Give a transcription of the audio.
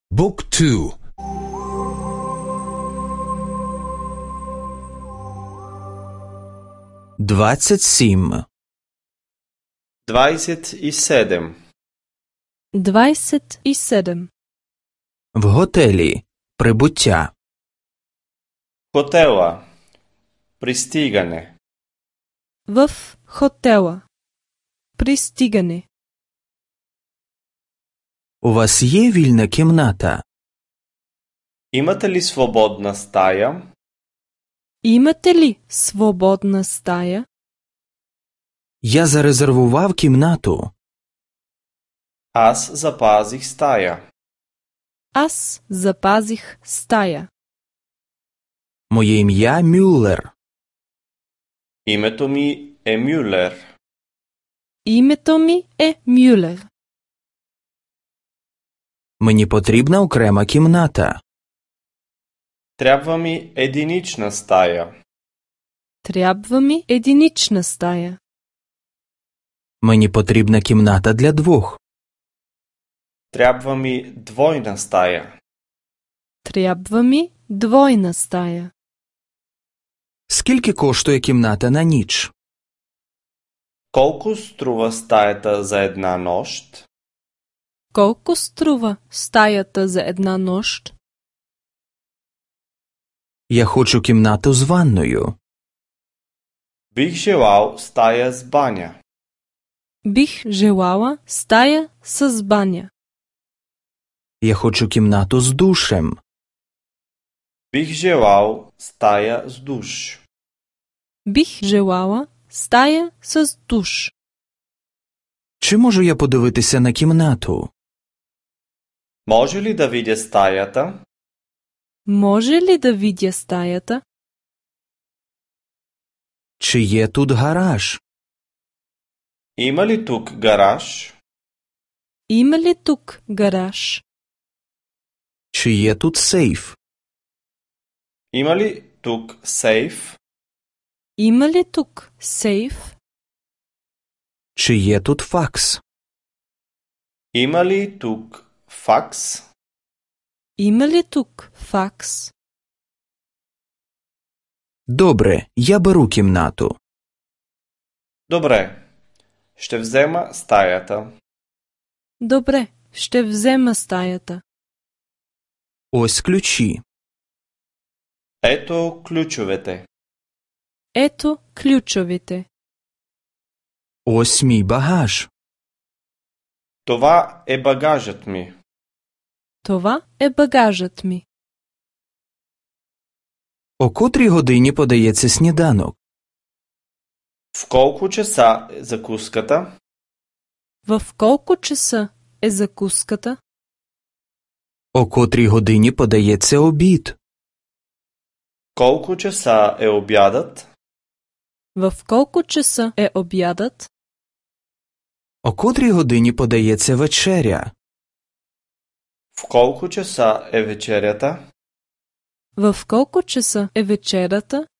บุ๊กทู27 27. 27. В готелі. Прибуття. Хотела. Пристигане. В хотела. Пристигане. У вас є вільна кімната? Имате ли свободна стая? Имате ли свободна стая? Я зарезервував кімнату. Аз запазих стая. Аз запазих стая. Моє ім'я Мюллер. Името ми е Мюлер. Името ми е Мюлер. Мені потрібна окрема кімната. Трябва ми единична стая. Трябва ми единична стая. Мені потрібна кімната для двох. Трябва ми двойна стая. Трябва ми двойна стая. Скільки коштує кімната на ніч? Колко струва стаята за една нощ? Колко струва стаята за една нощ? Я хочу кімнату з ванною. Бих желал стая с баня. Бих желала стая с баня. Я хочу кімнату з душем. Бих желал стая с душ. Бих желала стая с душ. Чи можу я подивитися на кімнату? Може ли да видя стаята? Може ли да видя стаята? Чи є тут гараж? Има ли тук гараж? Има ли тук гараж? Чи є тут сейф? Има ли тук сейф? Има ли тук сейф? Чи є тут факс? Има ли тук факс? Има ли тук факс? Добре, я беру кімнату. Добре, ще взема стаята. Добре, ще взема стаята. Ось ключі. Ето ключовете. Ето ключовете. Ось мій багаж. Това е багажът ми. Това е багажът ми. О котрій годині подається сніданок? В колко часа е закуската? В колко часа е закуската? О котрій годині подається обід? Колко часа е обядът? В колко часа е обядът? О котрій годині подається вечеря? В колко часа е вечерята? В колко часа е вечерята?